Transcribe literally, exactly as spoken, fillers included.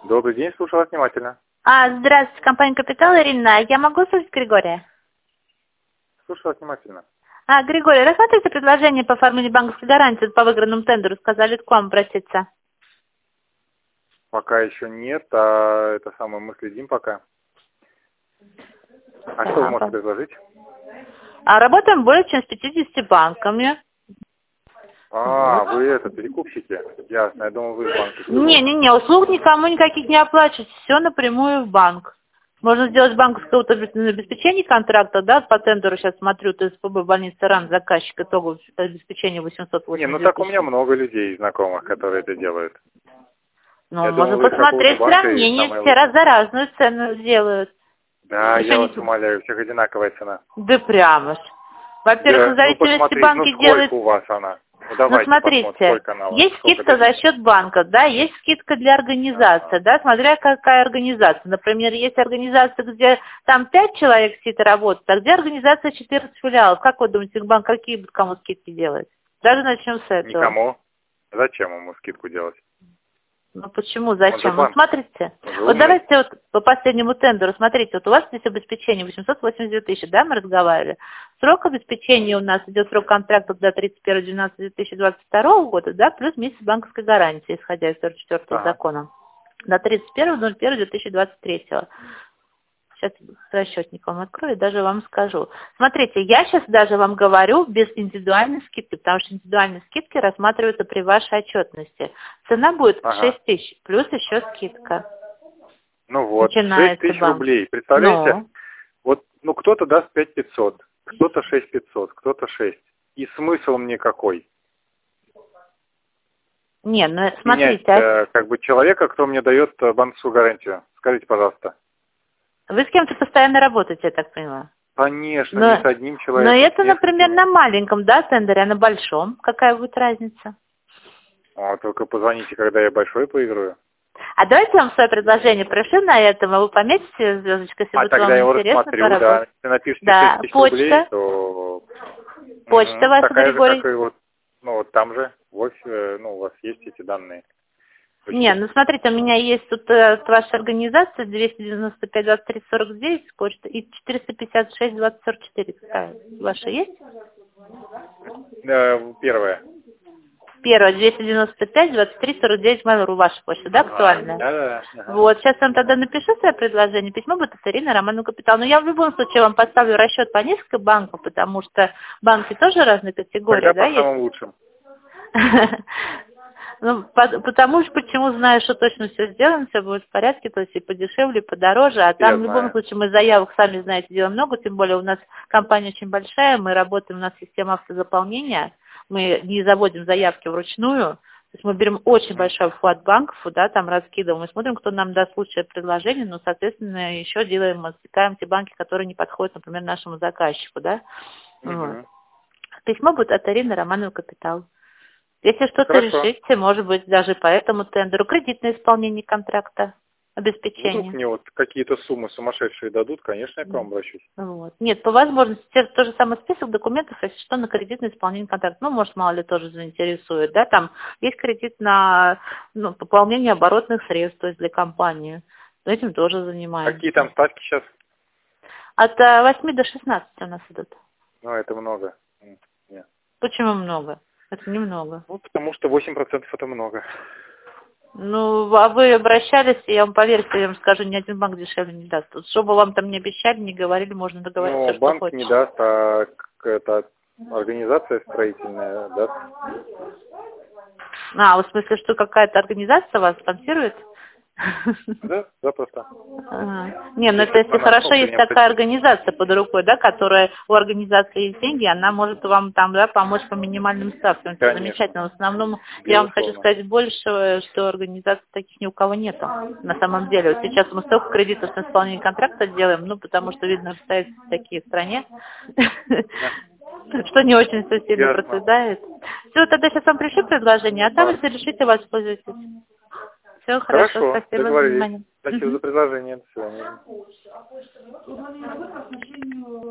Добрый день, слушаю вас внимательно. А, здравствуйте, компания «Капитал», Ирина. Я могу слушать Григория? Слушаю вас внимательно. А, Григорий, рассматривайте предложение по оформлению банковской гарантии по выигранному тендеру. Сказали к вам обратиться. Пока еще нет, а это самое мы следим пока. А что вы Ага. можете предложить? А работаем более чем с пятьюдесятью банками. А, вы это, перекупщики? Ясно, я думал, вы в банке. Не-не-не, услуг никому никаких не оплачивать. Все напрямую в банк. Можно сделать банковское обеспечение контракта, да, по тендеру сейчас смотрю, то есть ТСПБ больницы РАН, заказчик, итоговое обеспечение восемьсот восемьдесят. Не, ну так у меня много людей знакомых, которые это делают. Ну, Я можно думал, посмотреть сравнение, все раз за разную цену делают. Да, Еще я не... вас умоляю, у всех одинаковая цена. Да прямо ж. Во-первых, Да, в зависимости ну, банки ну, сколько делают... у вас она? Ну, Ну, давайте смотрите, посмотрим, сколько она у вас. есть Сколько скидка за дадите? счет банка, да, есть скидка для организации, Ага. да, смотря какая организация. Например, есть организация, где там пять человек сидит и работает, а где организация четырнадцать филиалов. Как вы думаете, банк какие будут кому скидки делать? Даже начнем с этого. Никому. Зачем ему скидку делать? Ну почему, зачем? Ну банк. смотрите, Он же вот умный. давайте вот по последнему тендеру, смотрите, вот у вас здесь обеспечение восемьсот восемьдесят две тысячи, да, мы разговаривали. Срок обеспечения у нас идет срок контракта до тридцать первого двенадцатого две тысячи двадцать второго года, да, плюс месяц банковской гарантии, исходя из сорок четвёртого Ага. закона, до тридцать первого ноль первого две тысячи двадцать третьего. Сейчас расчетник вам открою, даже вам скажу. Смотрите, я сейчас даже вам говорю без индивидуальной скидки, потому что индивидуальные скидки рассматриваются при вашей отчетности. Цена будет Ага. шесть тысяч, плюс еще скидка. Ну вот, Начинается шесть тысяч банк. рублей. Представляете? Ну, Вот, ну кто-то даст пять тысяч пятьсот, кто-то шесть тысяч пятьсот, кто-то шесть. И смысл мне какой? не, ну Менять, смотрите, а э, как бы человека, кто мне дает э, банковскую гарантию. Скажите, пожалуйста. вы с кем-то постоянно работаете, я так понимаю? Конечно, Но, не с одним но человеком. это, с например, несколькими. на маленьком, да, тендере, а на большом? Какая будет разница? А, только позвоните, когда я большой поиграю. А давайте я вам свое предложение пришлю на этом, а вы пометите звездочкой, если А будет тогда вам я его интересно рассмотрю, да. поработать. Если напишите Да, шесть тысяч почта. рублей, то... Почта Мгм. ваша, Такая же, Григорий? как и вот, ну вот там же, в офисе, ну, у вас есть эти данные. Не, ну смотрите, у меня есть тут э, ваша организация двести девяносто пять двадцать три сорок девять почта и четыреста пятьдесят шесть двадцать сорок четыре. Какая ваша есть? Э, Первое. Первая двести девяносто пять двадцать три сорок девять Mail.ru, ваша почта, да, актуальная? Да, да, да. Вот, сейчас я вам тогда напишу свое предложение, письмо будет от Ирины Романовны Капитал. Но я в любом случае вам поставлю расчет по несколько банков, потому что банки тоже разные категории, Тогда да, по есть? самым лучшим. Ну, по- потому что почему знаю, что точно все сделано, все будет в порядке, то есть и подешевле, и подороже, а Я там в любом знаю. случае мы заявок, сами знаете, делаем много, тем более у нас компания очень большая, мы работаем, у нас система автозаполнения, мы не заводим заявки вручную, то есть мы берем очень большой вклад банков, да, там раскидываем, и смотрим, кто нам даст лучшее предложение, но, соответственно, еще делаем, отсекаем те банки, которые не подходят, например, нашему заказчику, да. Вот. Угу. Письмо будет от Ирины Романовой Капитал. Если что-то Хорошо. решите, может быть, даже по этому тендеру, кредитное исполнение контракта, Ну, обеспечение. мне вот какие-то суммы сумасшедшие дадут, конечно, я к вам обращусь. Вот. Нет, по возможности, те- тот же самый список документов, если что, на кредитное исполнение контракта. Ну, может, мало ли тоже заинтересует, да, там есть кредит на ну, пополнение оборотных средств, то есть для компании. Этим тоже занимаемся. Какие там ставки сейчас? От э, восьми до шестнадцати у нас идут. Ну, это много. М, Нет. Почему много? Это немного. Ну, потому что восемь процентов это много. Ну, а вы обращались, я вам поверьте, я вам скажу, ни один банк дешевле не даст. Вот, что бы вам там не обещали, не говорили, можно договориться, Ну, что банк хочешь. не даст, а это организация строительная даст. А, в смысле, что какая-то организация вас спонсирует? Да, запросто. Ага. Не, ну Если это если она, хорошо, ну, есть принять такая такие. организация под рукой, да, которая у организации есть деньги, она может вам там, да, помочь по минимальным ставкам. Это Конечно. замечательно. В основном, я вам хочу Безусловно. сказать больше, что организаций таких ни у кого нету. На самом деле, вот сейчас мы столько кредитов на исполнение контракта делаем, ну, потому что, видно, обстоятельства такие в стране, что не очень все сильно Ясно. процветает. Все, тогда сейчас вам пришлю предложение, а там, Да. если решите, воспользуйтесь. Все, хорошо, Хорошо, спасибо за договорились. внимание. Спасибо Мгм. за предложение. До свидания.